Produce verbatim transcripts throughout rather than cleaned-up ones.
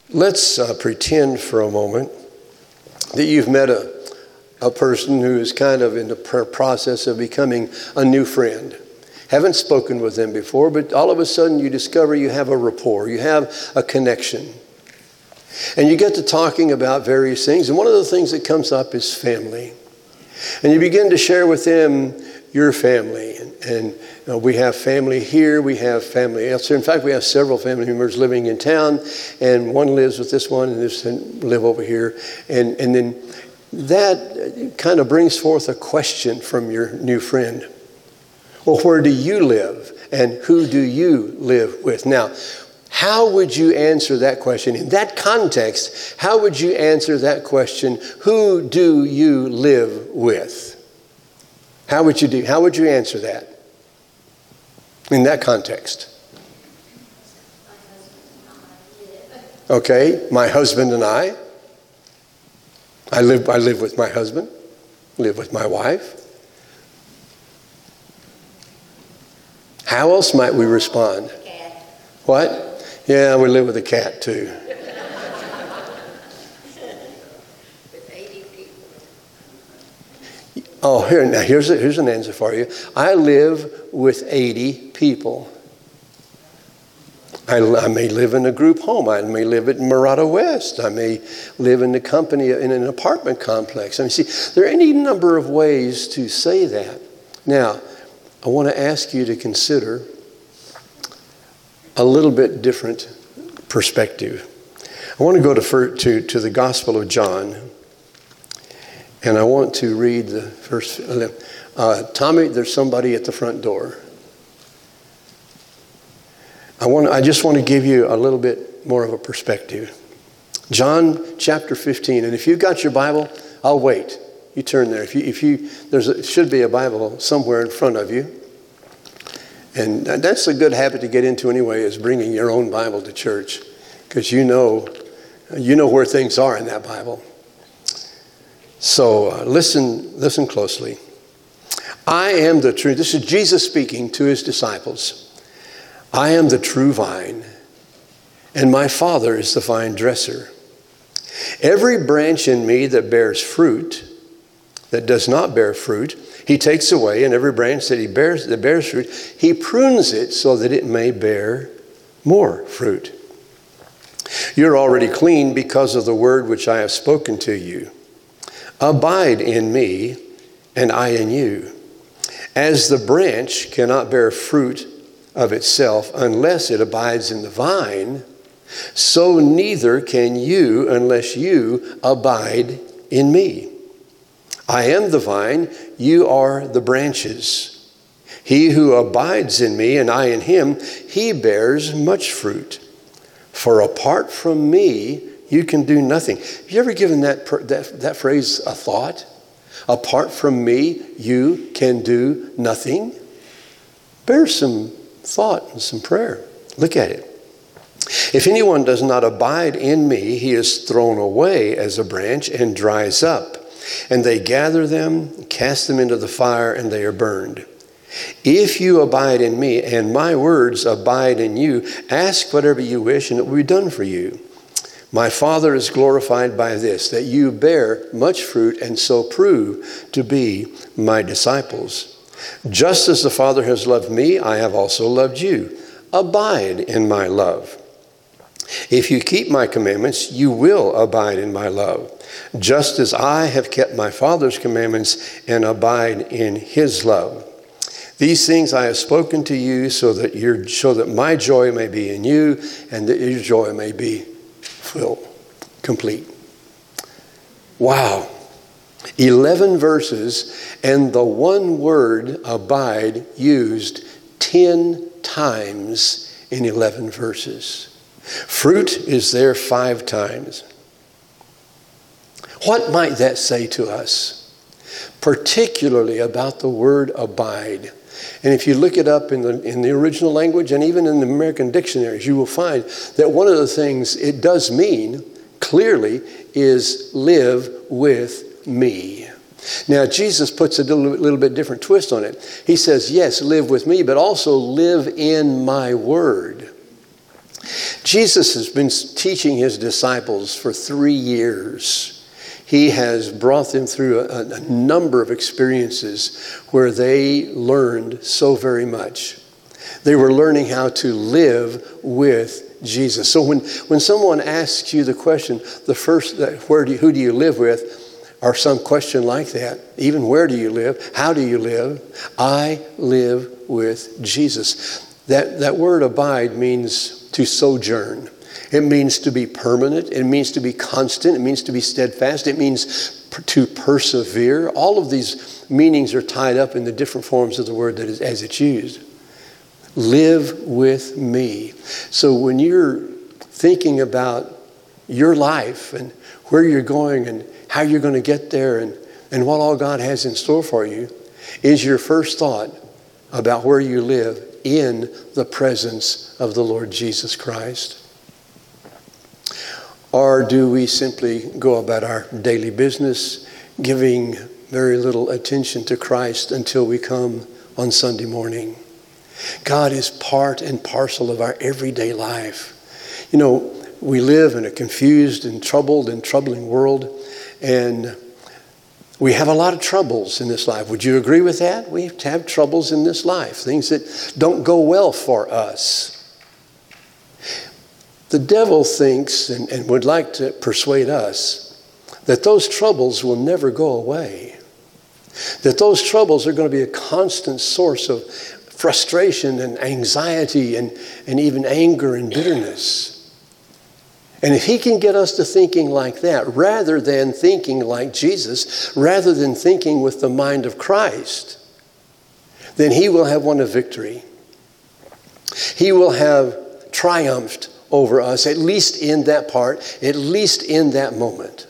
Let's uh, pretend for a moment that you've met a, a person who is kind of in the pr- process of becoming a new friend. Haven't spoken with them before, but all of a sudden you discover you have a rapport, you have a connection. And you get to talking about various things, and one of the things that comes up is family. And you begin to share with them your family. And, and you know, we have family here, we have family elsewhere. In fact, we have several family members living in town, and one lives with this one, and this one live over here. And, and then that kind of brings forth a question from your new friend. Well, where do you live? And who do you live with? Now, how would you answer that question? In that context, how would you answer that question? Who do you live with? How would you do? How would you answer that in that context? Okay, my husband and I. I live. I live with my husband. Live with my wife. How else might we respond? What? Yeah, we live with a cat too. Oh, here now. Here's a, here's an answer for you. I live with eighty people. I, I may live in a group home. I may live at Murata West. I may live in the company in an apartment complex. I mean, see, there are any number of ways to say that. Now, I want to ask you to consider a little bit different perspective. I want to go to, to, to the Gospel of John, and I want to read the first. Uh, Tommy, there's somebody at the front door. I want. I just want to give you a little bit more of a perspective. John chapter fifteen, and if you've got your Bible, I'll wait. You turn there. If you, if you, there's a, should be a Bible somewhere in front of you. And that's a good habit to get into anyway, is bringing your own Bible to church, because you know, you know where things are in that Bible. So uh, listen, listen closely. I am the true. This is Jesus speaking to his disciples. I am the true vine, and my Father is the vine dresser. Every branch in me that bears fruit, that does not bear fruit, he takes away, and every branch that he bears that bears fruit, he prunes it so that it may bear more fruit. You're already clean because of the word which I have spoken to you. Abide in me, and I in you. As the branch cannot bear fruit of itself unless it abides in the vine, so neither can you unless you abide in me. I am the vine, you are the branches. He who abides in me and I in him, he bears much fruit. For apart from me, you can do nothing. Have you ever given that, that, that phrase a thought? Apart from me, you can do nothing. Bear some thought and some prayer. Look at it. If anyone does not abide in me, he is thrown away as a branch and dries up. And they gather them, cast them into the fire, and they are burned. If you abide in me, and my words abide in you, ask whatever you wish, and it will be done for you. My Father is glorified by this, that you bear much fruit, and so prove to be my disciples. Just as the Father has loved me, I have also loved you. Abide in my love. If you keep my commandments, you will abide in my love, just as I have kept my Father's commandments and abide in his love. These things I have spoken to you so that your so that my joy may be in you and that your joy may be full, complete. Wow. eleven verses, and the one word abide used ten times in eleven verses. Fruit is there five times. What might that say to us, particularly about the word abide? And if you look it up in the in the original language and even in the American dictionaries, you will find that one of the things it does mean, clearly, is live with me. Now, Jesus puts a little, little bit different twist on it. He says, yes, live with me, but also live in my word. Jesus has been teaching his disciples for three years. He has brought them through a, a number of experiences where they learned so very much. They were learning how to live with Jesus. So when, when someone asks you the question, the first, where do you, who do you live with, or some question like that, even where do you live, how do you live, I live with Jesus. That, that word abide means to sojourn. It means to be permanent. It means to be constant. It means to be steadfast. It means to persevere. All of these meanings are tied up in the different forms of the word that is as it's used. Live with me. So when you're thinking about your life and where you're going and how you're going to get there and, and what all God has in store for you, is your first thought about where you live in the presence of the Lord Jesus Christ? Or do we simply go about our daily business, giving very little attention to Christ until we come on Sunday morning? God is part and parcel of our everyday life. You know, we live in a confused and troubled and troubling world, and we have a lot of troubles in this life. Would you agree with that? We have troubles in this life, things that don't go well for us. The devil thinks and, and would like to persuade us that those troubles will never go away, that those troubles are going to be a constant source of frustration and anxiety and, and even anger and bitterness. And if he can get us to thinking like that, rather than thinking like Jesus, rather than thinking with the mind of Christ, then he will have won a victory. He will have triumphed over us, at least in that part, at least in that moment.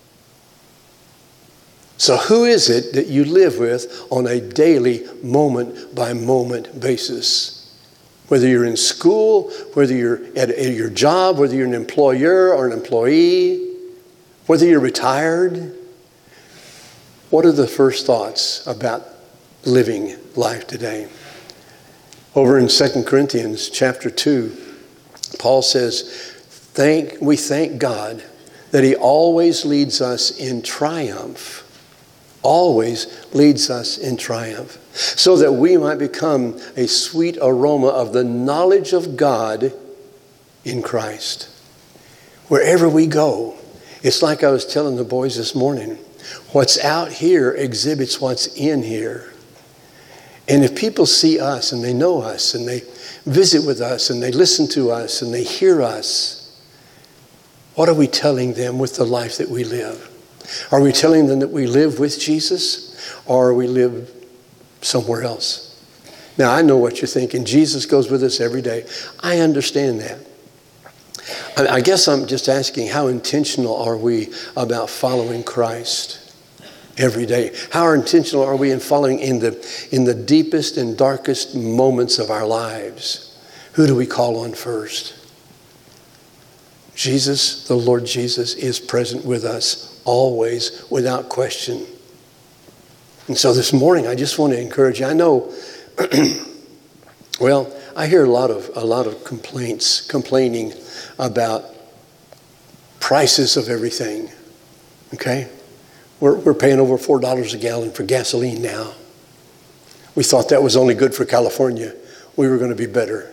So who is it that you live with on a daily, moment-by-moment basis? Whether you're in school, whether you're at, at your job, whether you're an employer or an employee, whether you're retired, what are the first thoughts about living life today? Over in Second Corinthians chapter two, Paul says, thank, we thank God that he always leads us in triumph. Always leads us in triumph, so that we might become a sweet aroma of the knowledge of God in Christ. Wherever we go, it's like I was telling the boys this morning, what's out here exhibits what's in here. And if people see us and they know us and they visit with us and they listen to us and they hear us, what are we telling them with the life that we live? Are we telling them that we live with Jesus, or we live somewhere else? Now, I know what you're thinking. Jesus goes with us every day. I understand that. I guess I'm just asking, how intentional are we about following Christ every day? How intentional are we in following in the, in the deepest and darkest moments of our lives? Who do we call on first? Jesus, the Lord Jesus, is present with us always, without question. And so this morning, I just want to encourage you. I know, well, I hear a lot of a lot of complaints, complaining about prices of everything. Okay, we're we're paying over four dollars a gallon for gasoline now. We thought that was only good for California. We were going to be better.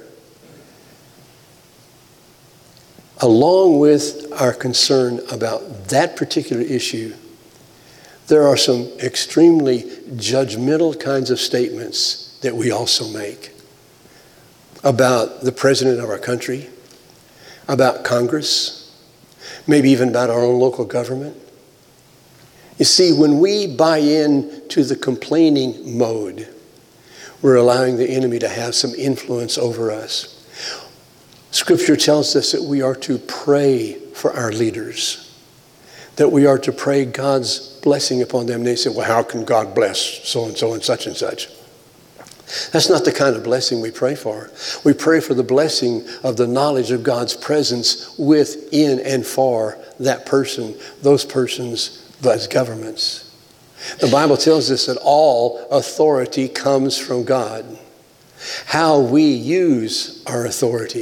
Along with our concern about that particular issue, there are some extremely judgmental kinds of statements that we also make about the president of our country, about Congress, maybe even about our own local government. You see, when we buy into the complaining mode, we're allowing the enemy to have some influence over us. Scripture tells us that we are to pray for our leaders, that we are to pray God's blessing upon them. And they say, well, how can God bless so-and-so and such and such? That's not the kind of blessing we pray for. We pray for the blessing of the knowledge of God's presence within and for that person, those persons, those governments. The Bible tells us that all authority comes from God. How we use our authority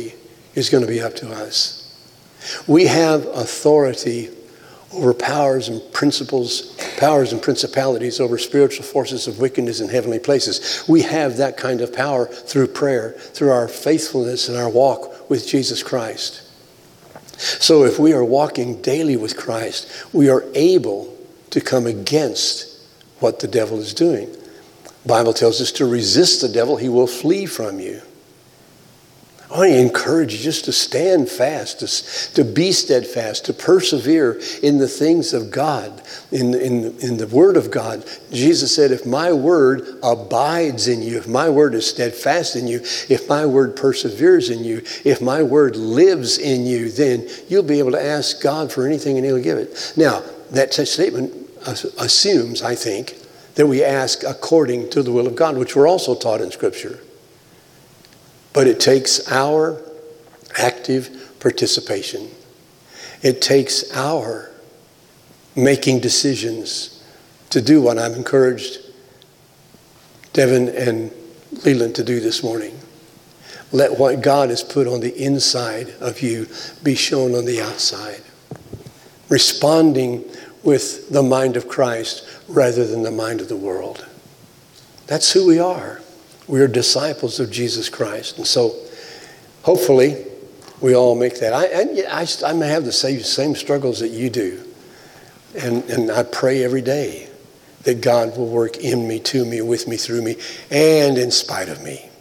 is going to be up to us. We have authority over powers and principles, powers and principalities, over spiritual forces of wickedness in heavenly places. We have that kind of power through prayer, through our faithfulness and our walk with Jesus Christ. So if we are walking daily with Christ, we are able to come against what the devil is doing. The Bible tells us to resist the devil, he will flee from you. I want to encourage you just to stand fast, to, to be steadfast, to persevere in the things of God, in, in, in the Word of God. Jesus said, if my word abides in you, if my word is steadfast in you, if my word perseveres in you, if my word lives in you, then you'll be able to ask God for anything and he'll give it. Now, that statement assumes, I think, that we ask according to the will of God, which we're also taught in Scripture. But it takes our active participation. It takes our making decisions to do what I'm encouraged Devin and Leland to do this morning. Let what God has put on the inside of you be shown on the outside. Responding with the mind of Christ rather than the mind of the world. That's who we are. We are disciples of Jesus Christ. And so hopefully we all make that. I, I, I, I may have the same, same struggles that you do. And, and I pray every day that God will work in me, to me, with me, through me, and in spite of me.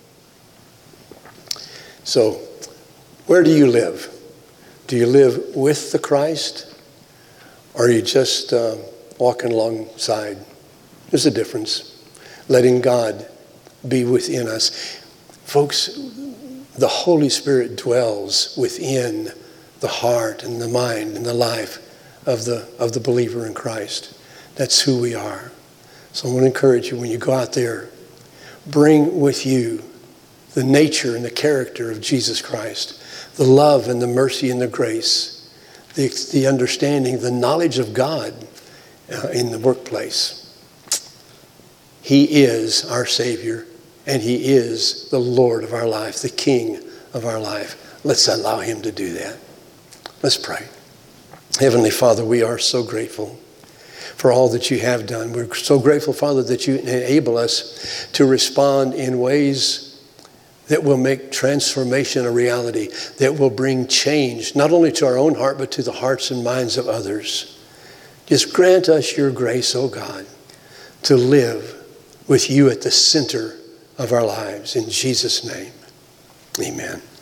So where do you live? Do you live with the Christ? Or are you just uh, walking alongside? There's a difference. Letting God be within us. Folks, the Holy Spirit dwells within the heart and the mind and the life of the of the believer in Christ. That's who we are. So I want to encourage you, when you go out there, bring with you the nature and the character of Jesus Christ, the love and the mercy and the grace, the, the understanding, the knowledge of God uh, in the workplace. He is our Savior, and he is the Lord of our life, the King of our life. Let's allow him to do that. Let's pray. Heavenly Father, we are so grateful for all that you have done. We're so grateful, Father, that you enable us to respond in ways that will make transformation a reality, that will bring change, not only to our own heart, but to the hearts and minds of others. Just grant us your grace, oh God, to live with you at the center of our lives. In Jesus' name, amen.